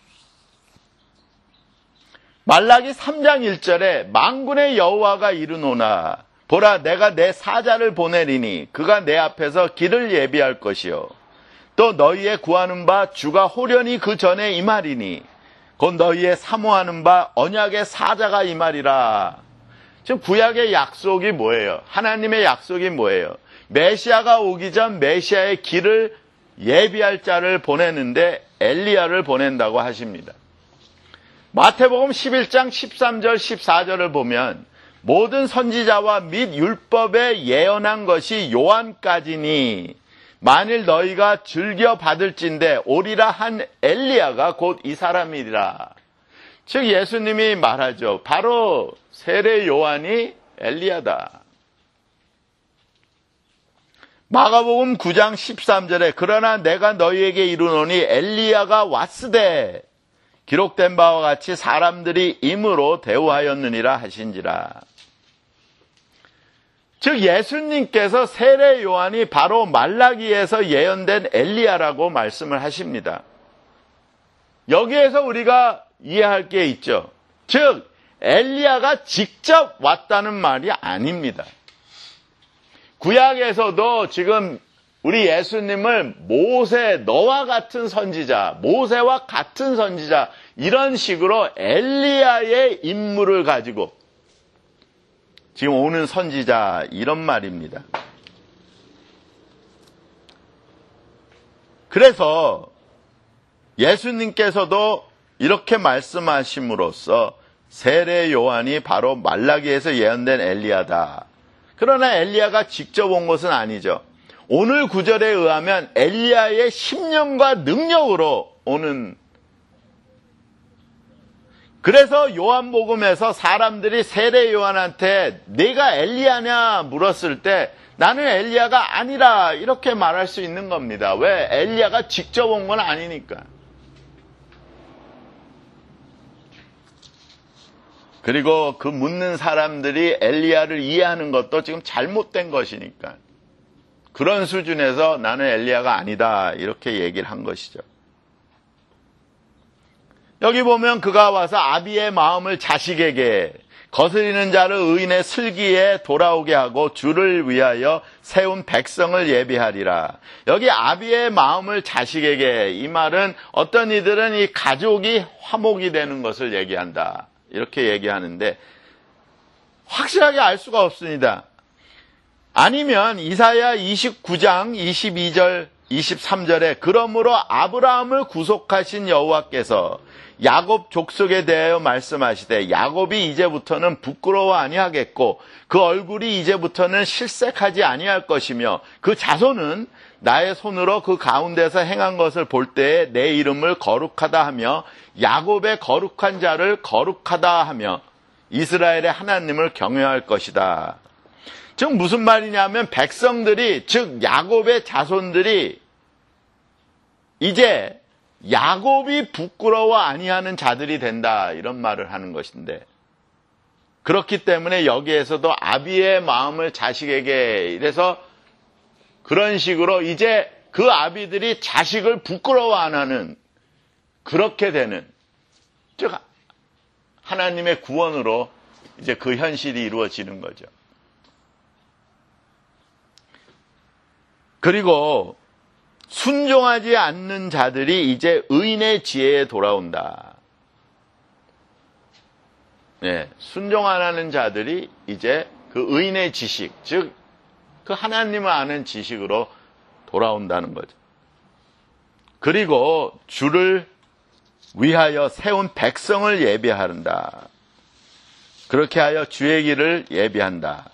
말라기 삼 장 일 절에 만군의 여호와가 이르노나 보라 내가 내 사자를 보내리니 그가 내 앞에서 길을 예비할 것이요 또 너희의 구하는 바 주가 호련히 그 전에 임하리니 곧 너희의 사모하는 바 언약의 사자가 임하리라. 지금 구약의 약속이 뭐예요? 하나님의 약속이 뭐예요? 메시아가 오기 전 메시아의 길을 예비할 자를 보내는데 엘리야를 보낸다고 하십니다. 마태복음 십일 장 십삼 절 십사 절을 보면 모든 선지자와 및 율법에 예언한 것이 요한까지니 만일 너희가 즐겨 받을진대 오리라 한 엘리야가 곧 이 사람이라. 즉 예수님이 말하죠. 바로 세례 요한이 엘리야다. 마가복음 구 장 십삼 절에 그러나 내가 너희에게 이르노니 엘리야가 왔으되 기록된 바와 같이 사람들이 임으로 대우하였느니라 하신지라. 즉 예수님께서 세례 요한이 바로 말라기에서 예언된 엘리야라고 말씀을 하십니다. 여기에서 우리가 이해할 게 있죠. 즉 엘리야가 직접 왔다는 말이 아닙니다. 구약에서도 지금 우리 예수님을 모세, 너와 같은 선지자, 모세와 같은 선지자, 이런 식으로 엘리야의 인물을 가지고 지금 오는 선지자, 이런 말입니다. 그래서 예수님께서도 이렇게 말씀하심으로써 세례 요한이 바로 말라기에서 예언된 엘리야다. 그러나 엘리야가 직접 온 것은 아니죠. 오늘 구절에 의하면 엘리야의 심령과 능력으로 오는. 그래서 요한복음에서 사람들이 세례 요한한테 내가 엘리야냐 물었을 때 나는 엘리야가 아니라 이렇게 말할 수 있는 겁니다. 왜? 엘리야가 직접 온 건 아니니까. 그리고 그 묻는 사람들이 엘리야를 이해하는 것도 지금 잘못된 것이니까. 그런 수준에서 나는 엘리야가 아니다 이렇게 얘기를 한 것이죠. 여기 보면 그가 와서 아비의 마음을 자식에게, 거스리는 자를 의인의 슬기에 돌아오게 하고 주를 위하여 세운 백성을 예비하리라. 여기 아비의 마음을 자식에게, 이 말은 어떤 이들은 이 가족이 화목이 되는 것을 얘기한다 이렇게 얘기하는데 확실하게 알 수가 없습니다. 아니면 이사야 이십구 장 이십이 절 이십삼 절에 그러므로 아브라함을 구속하신 여호와께서 야곱 족속에 대하여 말씀하시되 야곱이 이제부터는 부끄러워 아니하겠고 그 얼굴이 이제부터는 실색하지 아니할 것이며 그 자손은 나의 손으로 그 가운데서 행한 것을 볼 때에 내 이름을 거룩하다 하며 야곱의 거룩한 자를 거룩하다 하며 이스라엘의 하나님을 경외할 것이다. 즉 무슨 말이냐면 백성들이, 즉 야곱의 자손들이 이제 야곱이 부끄러워 아니하는 자들이 된다 이런 말을 하는 것인데, 그렇기 때문에 여기에서도 아비의 마음을 자식에게, 이래서 그런 식으로 이제 그 아비들이 자식을 부끄러워 안 하는, 그렇게 되는, 즉 하나님의 구원으로 이제 그 현실이 이루어지는 거죠. 그리고 순종하지 않는 자들이 이제 의인의 지혜에 돌아온다. 네, 순종 안 하는 자들이 이제 그 의인의 지식, 즉 그 하나님을 아는 지식으로 돌아온다는 거죠. 그리고 주를 위하여 세운 백성을 예비한다. 그렇게 하여 주의 길을 예비한다.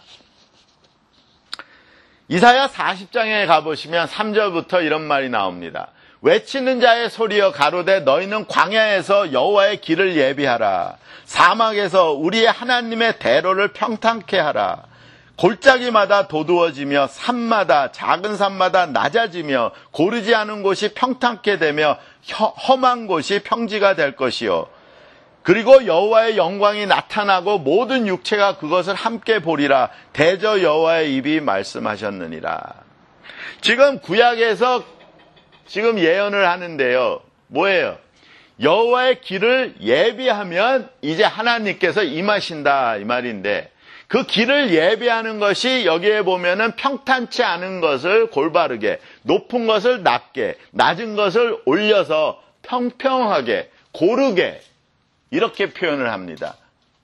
이사야 사십 장에 가보시면 삼 절부터 이런 말이 나옵니다. 외치는 자의 소리여 가로되 너희는 광야에서 여호와의 길을 예비하라. 사막에서 우리의 하나님의 대로를 평탄케 하라. 골짜기마다 도두어지며 산마다 작은 산마다 낮아지며 고르지 않은 곳이 평탄케 되며 험한 곳이 평지가 될 것이요. 그리고 여호와의 영광이 나타나고 모든 육체가 그것을 함께 보리라. 대저 여호와의 입이 말씀하셨느니라. 지금 구약에서 지금 예언을 하는데요. 뭐예요? 여호와의 길을 예비하면 이제 하나님께서 임하신다 이 말인데, 그 길을 예비하는 것이 여기에 보면은 평탄치 않은 것을 골바르게, 높은 것을 낮게, 낮은 것을 올려서 평평하게, 고르게, 이렇게 표현을 합니다.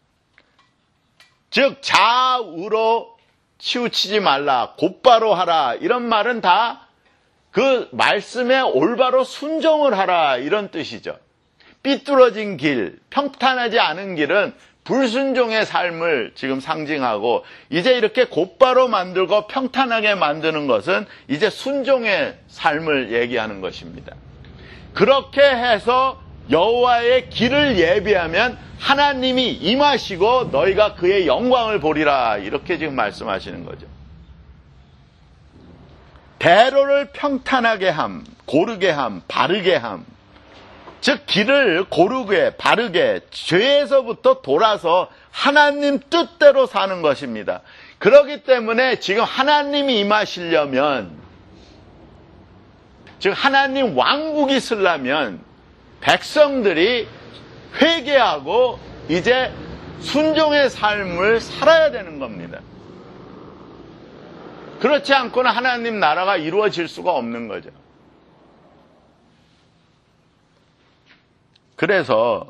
즉 좌우로 치우치지 말라, 곧바로 하라, 이런 말은 다 그 말씀에 올바로 순종을 하라 이런 뜻이죠. 삐뚤어진 길, 평탄하지 않은 길은 불순종의 삶을 지금 상징하고, 이제 이렇게 곧바로 만들고 평탄하게 만드는 것은 이제 순종의 삶을 얘기하는 것입니다. 그렇게 해서 여호와의 길을 예비하면 하나님이 임하시고 너희가 그의 영광을 보리라 이렇게 지금 말씀하시는 거죠. 대로를 평탄하게 함, 고르게 함, 바르게 함, 즉 길을 고르게 바르게 죄에서부터 돌아서 하나님 뜻대로 사는 것입니다. 그렇기 때문에 지금 하나님이 임하시려면, 즉 하나님 왕국이 쓰려면 백성들이 회개하고 이제 순종의 삶을 살아야 되는 겁니다. 그렇지 않고는 하나님 나라가 이루어질 수가 없는 거죠. 그래서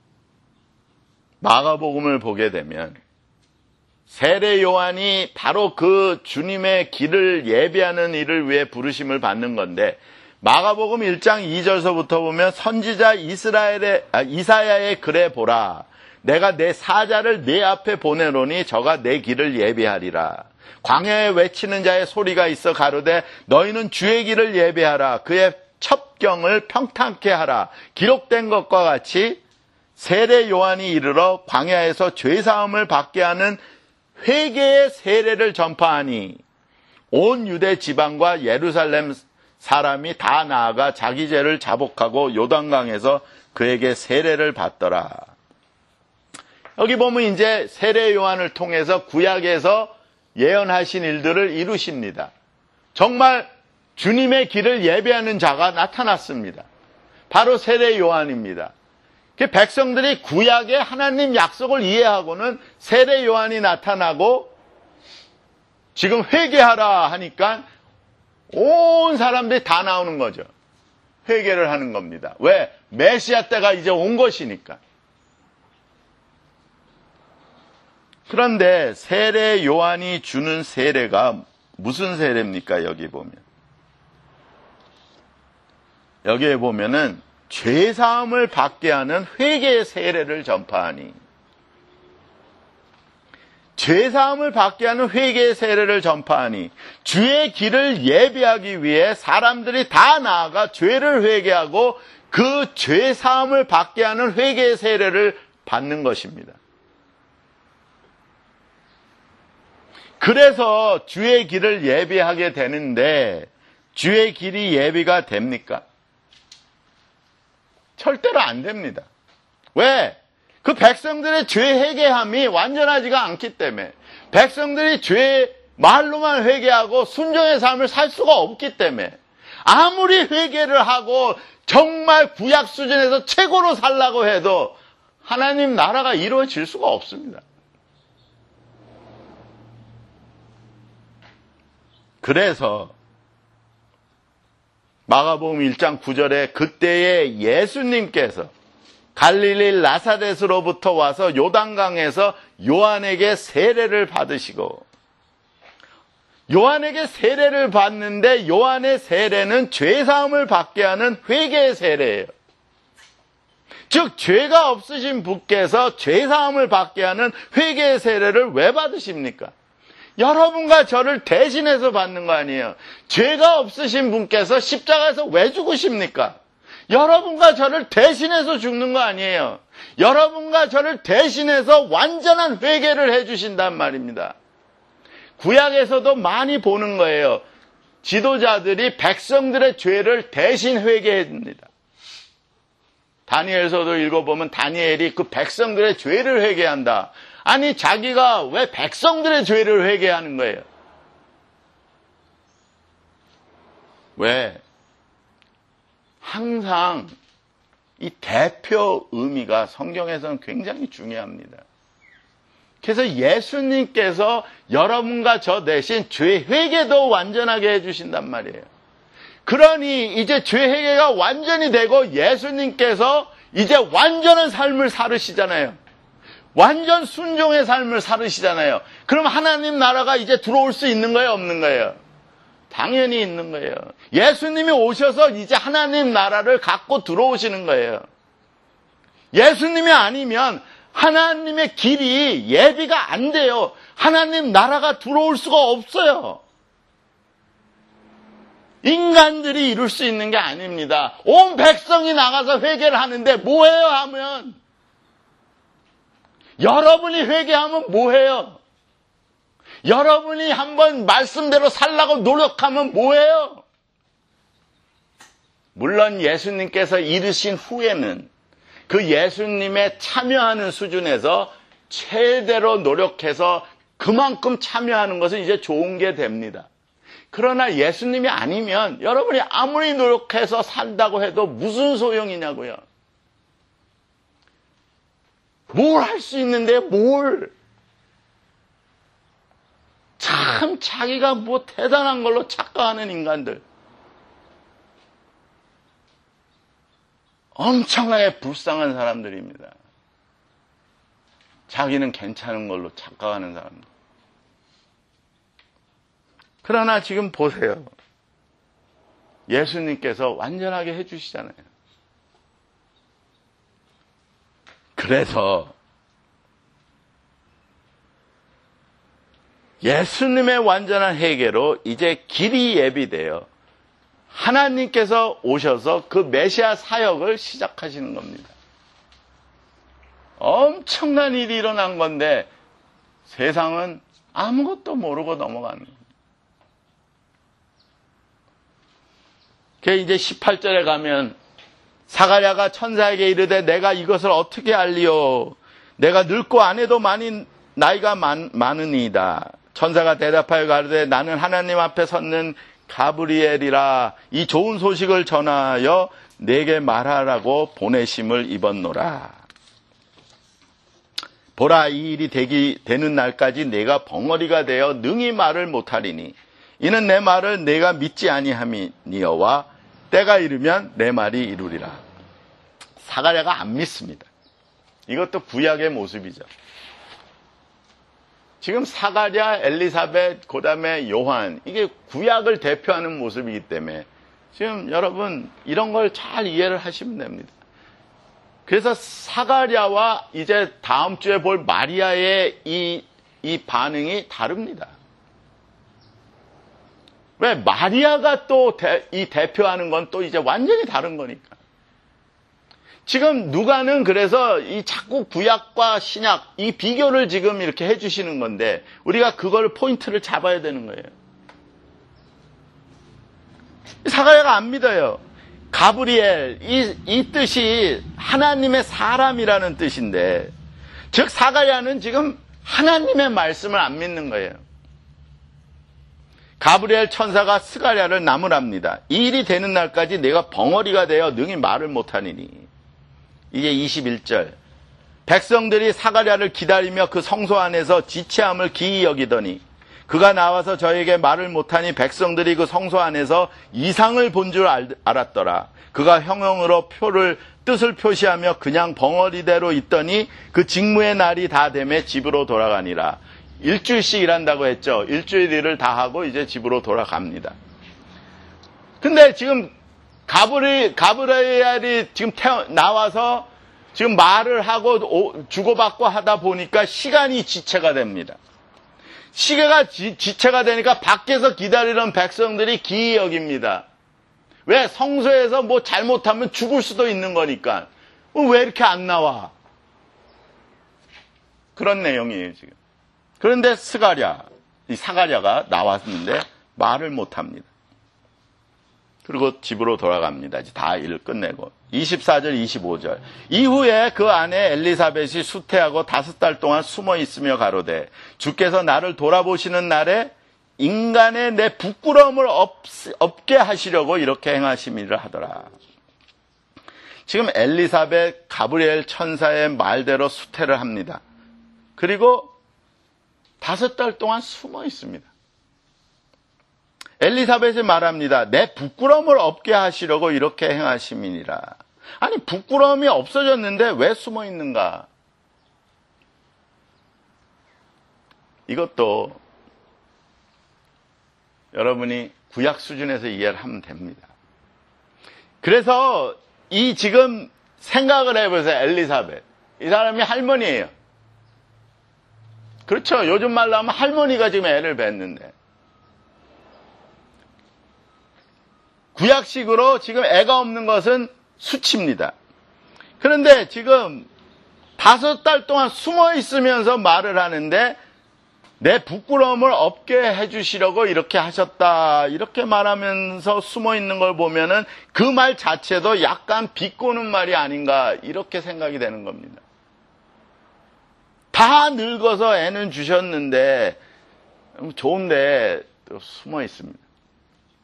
마가복음을 보게 되면 세례 요한이 바로 그 주님의 길을 예비하는 일을 위해 부르심을 받는 건데, 마가복음 일 장 이 절서부터 보면 선지자 이스라엘의 아, 이사야의 글에 보라, 내가 내 사자를 내 앞에 보내노니 저가 내 길을 예비하리라. 광야에 외치는 자의 소리가 있어 가로되 너희는 주의 길을 예비하라. 그의 첩경을 평탄케 하라. 기록된 것과 같이 세례 요한이 이르러 광야에서 죄사함을 받게 하는 회개의 세례를 전파하니 온 유대 지방과 예루살렘 사람이 다 나아가 자기 죄를 자복하고 요단강에서 그에게 세례를 받더라. 여기 보면 이제 세례 요한을 통해서 구약에서 예언하신 일들을 이루십니다. 정말 주님의 길을 예배하는 자가 나타났습니다. 바로 세례 요한입니다. 백성들이 구약의 하나님 약속을 이해하고는 세례 요한이 나타나고 지금 회개하라 하니까 온 사람들이 다 나오는 거죠. 회개를 하는 겁니다. 왜? 메시아 때가 이제 온 것이니까. 그런데 세례 요한이 주는 세례가 무슨 세례입니까? 여기 보면. 여기에 보면은 죄사함을 받게 하는 회개의 세례를 전파하니, 죄사함을 받게 하는 회개의 세례를 전파하니 주의 길을 예비하기 위해 사람들이 다 나아가 죄를 회개하고 그 죄사함을 받게 하는 회개의 세례를 받는 것입니다. 그래서 주의 길을 예비하게 되는데 주의 길이 예비가 됩니까? 절대로 안 됩니다. 왜? 그 백성들의 죄 회개함이 완전하지가 않기 때문에, 백성들이 죄 말로만 회개하고 순종의 삶을 살 수가 없기 때문에, 아무리 회개를 하고 정말 구약 수준에서 최고로 살라고 해도 하나님 나라가 이루어질 수가 없습니다. 그래서 마가복음 일 장 구 절에 그때에 예수님께서 갈릴리 나사렛으로부터 와서 요단강에서 요한에게 세례를 받으시고, 요한에게 세례를 받는데 요한의 세례는 죄사함을 받게 하는 회개의 세례예요. 즉 죄가 없으신 분께서 죄사함을 받게 하는 회개의 세례를 왜 받으십니까? 여러분과 저를 대신해서 받는 거 아니에요. 죄가 없으신 분께서 십자가에서 왜 죽으십니까? 여러분과 저를 대신해서 죽는 거 아니에요. 여러분과 저를 대신해서 완전한 회개를 해주신단 말입니다. 구약에서도 많이 보는 거예요. 지도자들이 백성들의 죄를 대신 회개해 줍니다. 다니엘서도 읽어보면 다니엘이 그 백성들의 죄를 회개한다. 아니, 자기가 왜 백성들의 죄를 회개하는 거예요? 왜? 항상 이 대표 의미가 성경에서는 굉장히 중요합니다. 그래서 예수님께서 여러분과 저 대신 죄 회개도 완전하게 해주신단 말이에요. 그러니 이제 죄 회개가 완전히 되고 예수님께서 이제 완전한 삶을 살으시잖아요. 완전 순종의 삶을 살으시잖아요. 그럼 하나님 나라가 이제 들어올 수 있는 거예요, 없는 거예요? 당연히 있는 거예요. 예수님이 오셔서 이제 하나님 나라를 갖고 들어오시는 거예요. 예수님이 아니면 하나님의 길이 예비가 안 돼요. 하나님 나라가 들어올 수가 없어요. 인간들이 이룰 수 있는 게 아닙니다. 온 백성이 나가서 회개를 하는데 뭐해요 하면, 여러분이 회개하면 뭐해요? 여러분이 한번 말씀대로 살라고 노력하면 뭐해요? 물론 예수님께서 이르신 후에는 그 예수님의 참여하는 수준에서 최대로 노력해서 그만큼 참여하는 것은 이제 좋은 게 됩니다. 그러나 예수님이 아니면 여러분이 아무리 노력해서 산다고 해도 무슨 소용이냐고요. 뭘 할 수 있는데 뭘. 참 자기가 뭐 대단한 걸로 착각하는 인간들. 엄청나게 불쌍한 사람들입니다. 자기는 괜찮은 걸로 착각하는 사람들. 그러나 지금 보세요. 예수님께서 완전하게 해주시잖아요. 그래서 예수님의 완전한 해결로 이제 길이 예비되어 하나님께서 오셔서 그 메시아 사역을 시작하시는 겁니다. 엄청난 일이 일어난 건데 세상은 아무것도 모르고 넘어가는 겁니다. 이제 십팔 절에 가면 사가랴가 천사에게 이르되 내가 이것을 어떻게 알리오? 내가 늙고 아내도 많이 나이가 많, 많으니이다. 천사가 대답하여 가르되 나는 하나님 앞에 섰는 가브리엘이라. 이 좋은 소식을 전하여 내게 말하라고 보내심을 입었노라. 보라, 이 일이 되기, 되는 날까지 내가 벙어리가 되어 능히 말을 못하리니 이는 내 말을 내가 믿지 아니함이니여와 때가 이르면 내 말이 이루리라. 사가랴가 안 믿습니다. 이것도 구약의 모습이죠. 지금 사가랴, 엘리사벳, 그 다음에 요한, 이게 구약을 대표하는 모습이기 때문에 지금 여러분 이런 걸 잘 이해를 하시면 됩니다. 그래서 사가랴와 이제 다음 주에 볼 마리아의 이, 이 반응이 다릅니다. 왜? 마리아가 또 이 대표하는 건 또 이제 완전히 다른 거니까. 지금 누가는 그래서 이 자꾸 구약과 신약 이 비교를 지금 이렇게 해주시는 건데 우리가 그걸 포인트를 잡아야 되는 거예요. 사가랴가 안 믿어요. 가브리엘 이, 이 뜻이 하나님의 사람이라는 뜻인데 즉 사가랴는 지금 하나님의 말씀을 안 믿는 거예요. 가브리엘 천사가 스가랴를 나무랍니다. 이 일이 되는 날까지 내가 벙어리가 되어 능히 말을 못하니니. 이제 이십일 절. 백성들이 사가랴를 기다리며 그 성소 안에서 지체함을 기이 여기더니 그가 나와서 저에게 말을 못하니 백성들이 그 성소 안에서 이상을 본 줄 알았더라. 그가 형용으로 표를 뜻을 표시하며 그냥 벙어리대로 있더니 그 직무의 날이 다 되매 집으로 돌아가니라. 일주일씩 일한다고 했죠. 일주일 일을 다 하고 이제 집으로 돌아갑니다. 근데 지금 가브리, 가브리엘이 지금 태어, 나와서 지금 말을 하고 오, 주고받고 하다 보니까 시간이 지체가 됩니다. 시계가 지, 지체가 되니까 밖에서 기다리는 백성들이 기이 여깁니다. 왜? 성소에서 뭐 잘못하면 죽을 수도 있는 거니까. 왜 이렇게 안 나와? 그런 내용이에요, 지금. 그런데 스가랴, 이 사가랴가 나왔는데 말을 못합니다. 그리고 집으로 돌아갑니다. 이제 다 일을 끝내고. 이십사 절, 이십오 절. 이후에 그 아내 엘리사벳이 수태하고 다섯 달 동안 숨어 있으며 가로되 주께서 나를 돌아보시는 날에 인간의 내 부끄러움을 없, 없게 하시려고 이렇게 행하심이라 하더라. 지금 엘리사벳 가브리엘 천사의 말대로 수태를 합니다. 그리고 다섯 달 동안 숨어 있습니다. 엘리사벳이 말합니다. 내 부끄러움을 없게 하시려고 이렇게 행하심이니라. 아니 부끄러움이 없어졌는데 왜 숨어 있는가? 이것도 여러분이 구약 수준에서 이해를 하면 됩니다. 그래서 이 지금 생각을 해보세요. 엘리사벳. 이 사람이 할머니예요. 그렇죠. 요즘 말로 하면 할머니가 지금 애를 뵀는데. 구약식으로 지금 애가 없는 것은 수치입니다. 그런데 지금 다섯 달 동안 숨어 있으면서 말을 하는데 내 부끄러움을 없게 해주시려고 이렇게 하셨다. 이렇게 말하면서 숨어 있는 걸 보면은 그 말 자체도 약간 비꼬는 말이 아닌가 이렇게 생각이 되는 겁니다. 다 늙어서 애는 주셨는데 좋은데 또 숨어 있습니다.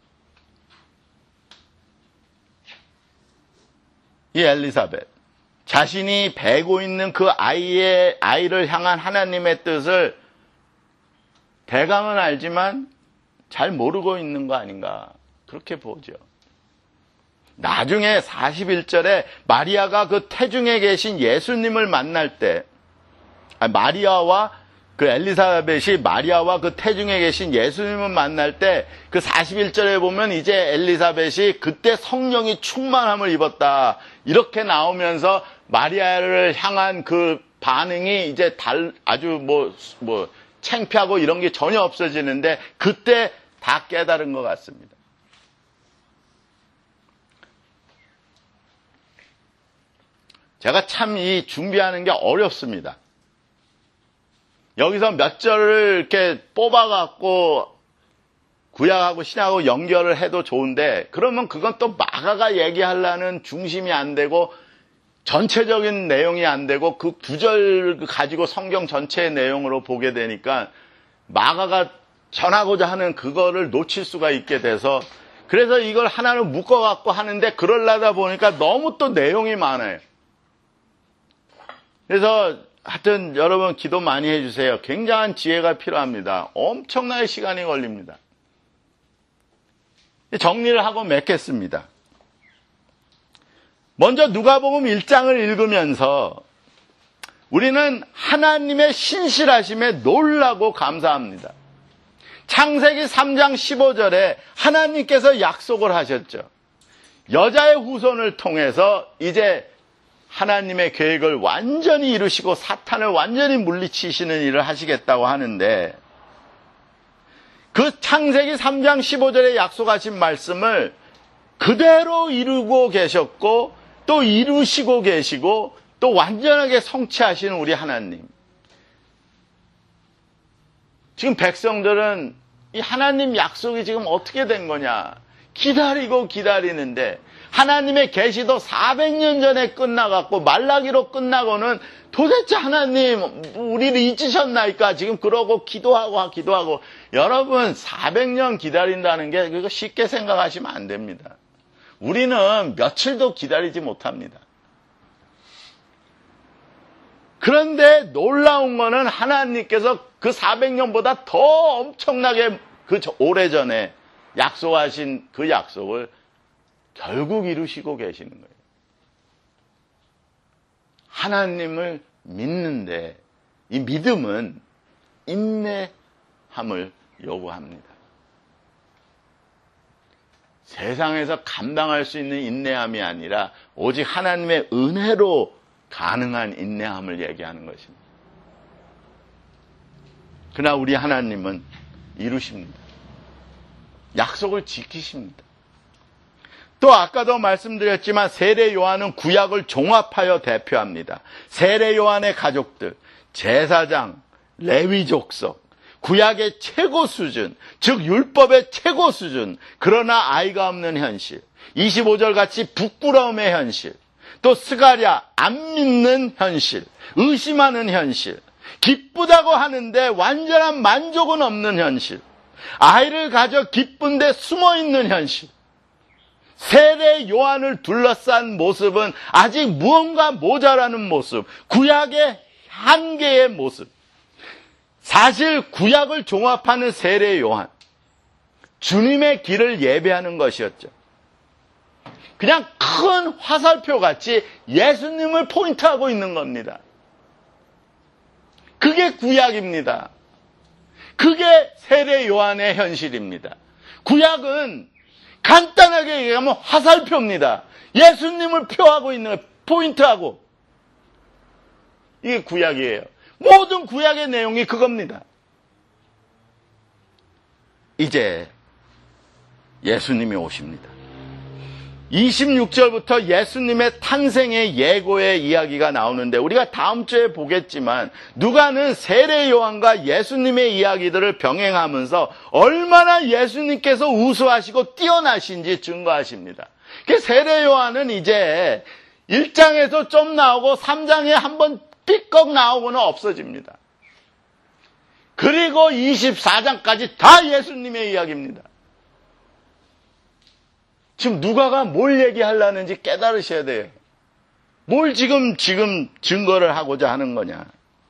이 엘리사벳 자신이 배고 있는 그 아이의, 아이를 향한 하나님의 뜻을 대강은 알지만 잘 모르고 있는 거 아닌가. 그렇게 보죠. 나중에 사십일 절에 마리아가 그 태중에 계신 예수님을 만날 때, 아니, 마리아와 그 엘리사벳이 마리아와 그 태중에 계신 예수님을 만날 때 그 사십일 절에 보면 이제 엘리사벳이 그때 성령이 충만함을 입었다. 이렇게 나오면서 마리아를 향한 그 반응이 이제 달, 아주 뭐, 뭐, 창피하고 이런 게 전혀 없어지는데 그때 다 깨달은 것 같습니다. 제가 참 이 준비하는 게 어렵습니다. 여기서 몇 절을 이렇게 뽑아갖고 구약하고 신약하고 연결을 해도 좋은데 그러면 그건 또 마가가 얘기하려는 중심이 안 되고 전체적인 내용이 안 되고 그 구절 가지고 성경 전체의 내용으로 보게 되니까 마가가 전하고자 하는 그거를 놓칠 수가 있게 돼서 그래서 이걸 하나로 묶어갖고 하는데 그러려다 보니까 너무 또 내용이 많아요. 그래서 하여튼 여러분 기도 많이 해주세요. 굉장한 지혜가 필요합니다. 엄청나게 시간이 걸립니다. 정리를 하고 맺겠습니다. 먼저 누가복음 일 장을 읽으면서 우리는 하나님의 신실하심에 놀라고 감사합니다. 창세기 삼 장 십오 절에 하나님께서 약속을 하셨죠. 여자의 후손을 통해서 이제 하나님의 계획을 완전히 이루시고 사탄을 완전히 물리치시는 일을 하시겠다고 하는데 그 창세기 삼 장 십오 절에 약속하신 말씀을 그대로 이루고 계셨고 또 이루시고 계시고 또 완전하게 성취하시는 우리 하나님. 지금 백성들은 이 하나님 약속이 지금 어떻게 된 거냐 기다리고 기다리는데 하나님의 계시도 사백 년 전에 끝나갖고 말라기로 끝나고는 도대체 하나님 우리를 잊으셨나이까 지금 그러고 기도하고 기도하고 여러분 사백 년 기다린다는 게 그거 쉽게 생각하시면 안 됩니다. 우리는 며칠도 기다리지 못합니다. 그런데 놀라운 거는 하나님께서 그 사백 년보다 더 엄청나게 그 오래전에 약속하신 그 약속을 결국 이루시고 계시는 거예요. 하나님을 믿는데 이 믿음은 인내함을 요구합니다. 세상에서 감당할 수 있는 인내함이 아니라 오직 하나님의 은혜로 가능한 인내함을 얘기하는 것입니다. 그러나 우리 하나님은 이루십니다. 약속을 지키십니다. 또 아까도 말씀드렸지만 세례 요한은 구약을 종합하여 대표합니다. 세례 요한의 가족들, 제사장, 레위 족속, 구약의 최고 수준, 즉 율법의 최고 수준, 그러나 아이가 없는 현실, 이십오 절 같이 부끄러움의 현실, 또 스가랴 안 믿는 현실, 의심하는 현실, 기쁘다고 하는데 완전한 만족은 없는 현실, 아이를 가져 기쁜데 숨어있는 현실, 세례 요한을 둘러싼 모습은 아직 무언가 모자라는 모습, 구약의 한계의 모습. 사실 구약을 종합하는 세례 요한, 주님의 길을 예배하는 것이었죠. 그냥 큰 화살표 같이 예수님을 포인트하고 있는 겁니다. 그게 구약입니다. 그게 세례 요한의 현실입니다. 구약은 간단하게 얘기하면 화살표입니다. 예수님을 표하고 있는 거예요. 포인트하고. 이게 구약이에요. 모든 구약의 내용이 그겁니다. 이제 예수님이 오십니다. 이십육 절부터 예수님의 탄생의 예고의 이야기가 나오는데 우리가 다음 주에 보겠지만 누가는 세례 요한과 예수님의 이야기들을 병행하면서 얼마나 예수님께서 우수하시고 뛰어나신지 증거하십니다. 세례 요한은 이제 일 장에서 좀 나오고 삼 장에 한번 삐걱 나오고는 없어집니다. 그리고 이십사 장까지 다 예수님의 이야기입니다. 지금 누가가 뭘 얘기하려는지 깨달으셔야 돼요. 뭘 지금, 지금 증거를 하고자 하는 거냐.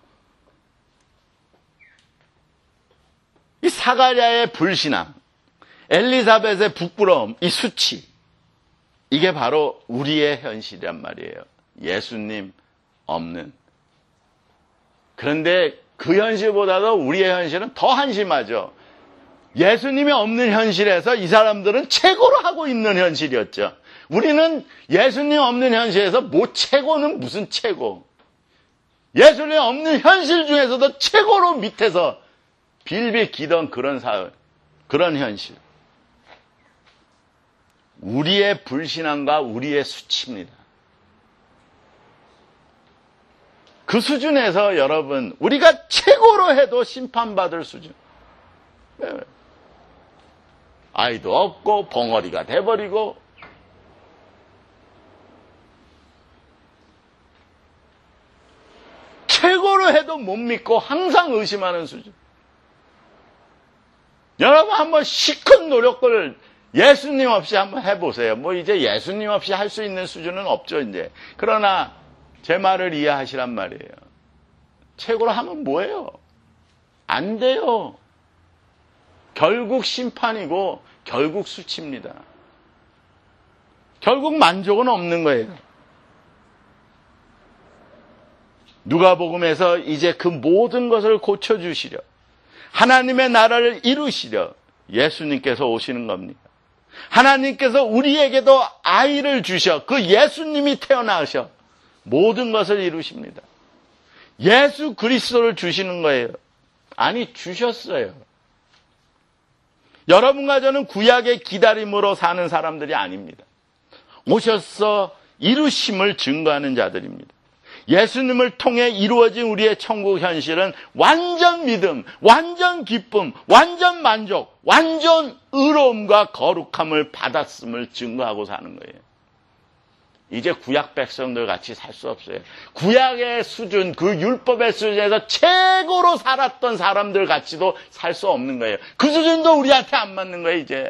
이 사가랴의 불신앙, 엘리사벳의 부끄러움, 이 수치, 이게 바로 우리의 현실이란 말이에요. 예수님 없는. 그런데 그 현실보다도 우리의 현실은 더 한심하죠. 예수님이 없는 현실에서 이 사람들은 최고로 하고 있는 현실이었죠. 우리는 예수님 없는 현실에서 뭐 최고는 무슨 최고. 예수님 없는 현실 중에서도 최고로 밑에서 빌빌 기던 그런 사회, 그런 현실. 우리의 불신앙과 우리의 수치입니다. 그 수준에서 여러분, 우리가 최고로 해도 심판받을 수준. 아이도 없고 벙어리가 돼버리고 최고로 해도 못 믿고 항상 의심하는 수준. 여러분 한번 시큰 노력을 예수님 없이 한번 해보세요. 뭐 이제 예수님 없이 할 수 있는 수준은 없죠 이제. 그러나 제 말을 이해하시란 말이에요. 최고로 하면 뭐예요? 안 돼요. 결국 심판이고 결국 수치입니다. 결국 만족은 없는 거예요. 누가복음에서 이제 그 모든 것을 고쳐주시려 하나님의 나라를 이루시려 예수님께서 오시는 겁니다. 하나님께서 우리에게도 아이를 주셔 그 예수님이 태어나셔 모든 것을 이루십니다. 예수 그리스도를 주시는 거예요. 아니 주셨어요. 여러분과 저는 구약의 기다림으로 사는 사람들이 아닙니다. 오셔서 이루심을 증거하는 자들입니다. 예수님을 통해 이루어진 우리의 천국 현실은 완전 믿음, 완전 기쁨, 완전 만족, 완전 의로움과 거룩함을 받았음을 증거하고 사는 거예요. 이제 구약 백성들 같이 살 수 없어요. 구약의 수준, 그 율법의 수준에서 최고로 살았던 사람들 같이도 살 수 없는 거예요. 그 수준도 우리한테 안 맞는 거예요, 이제.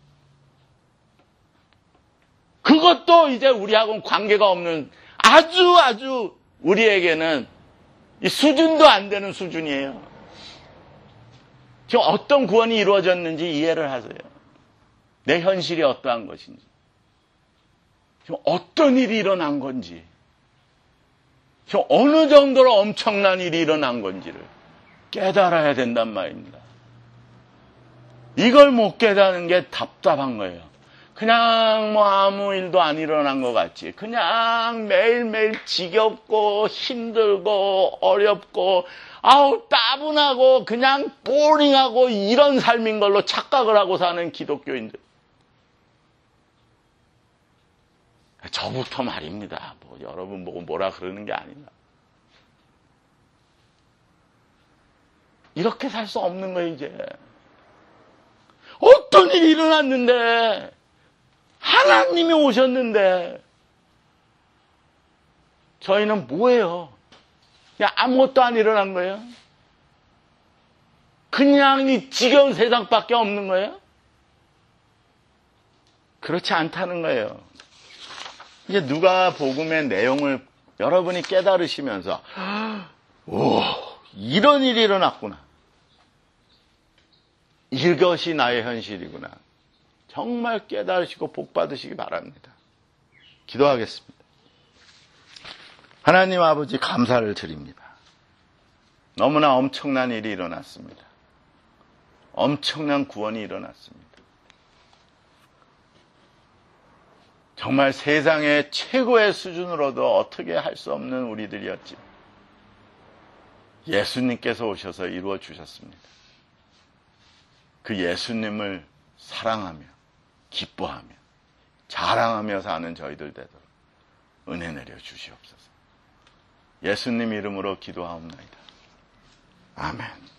그것도 이제 우리하고는 관계가 없는 아주 아주 우리에게는 이 수준도 안 되는 수준이에요. 지금 어떤 구원이 이루어졌는지 이해를 하세요. 내 현실이 어떠한 것인지. 지금 어떤 일이 일어난 건지. 지금 어느 정도로 엄청난 일이 일어난 건지를 깨달아야 된단 말입니다. 이걸 못 깨닫는 게 답답한 거예요. 그냥 뭐 아무 일도 안 일어난 것 같지. 그냥 매일매일 지겹고 힘들고 어렵고 아우 따분하고 그냥 보링하고 이런 삶인 걸로 착각을 하고 사는 기독교인들. 저부터 말입니다. 뭐 여러분 보고 뭐라 그러는 게 아니라. 이렇게 살 수 없는 거예요 이제. 어떤 일이 일어났는데 하나님이 오셨는데 저희는 뭐예요? 그냥 아무것도 안 일어난 거예요? 그냥 이 지겨운 세상밖에 없는 거예요? 그렇지 않다는 거예요. 이제 누가복음의 내용을 여러분이 깨달으시면서 오, 이런 일이 일어났구나. 이것이 나의 현실이구나. 정말 깨달으시고 복 받으시기 바랍니다. 기도하겠습니다. 하나님 아버지 감사를 드립니다. 너무나 엄청난 일이 일어났습니다. 엄청난 구원이 일어났습니다. 정말 세상의 최고의 수준으로도 어떻게 할 수 없는 우리들이었지. 예수님께서 오셔서 이루어 주셨습니다. 그 예수님을 사랑하며 기뻐하며 자랑하며 사는 저희들 되도록 은혜 내려 주시옵소서. 예수님 이름으로 기도하옵나이다. 아멘.